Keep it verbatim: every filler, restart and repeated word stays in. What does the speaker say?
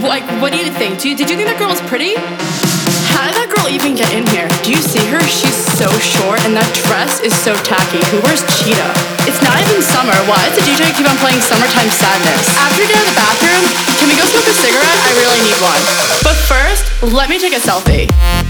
Like, what do you think? Do you, did you think that girl was pretty? How did that girl even get in here? Do you see her? She's so short and that dress is so tacky. Who wears cheetah? It's not even summer. Why does the D J keep on playing Summertime Sadness? After we get out of the bathroom, can we go smoke a cigarette? I really need one. But first, let me take a selfie.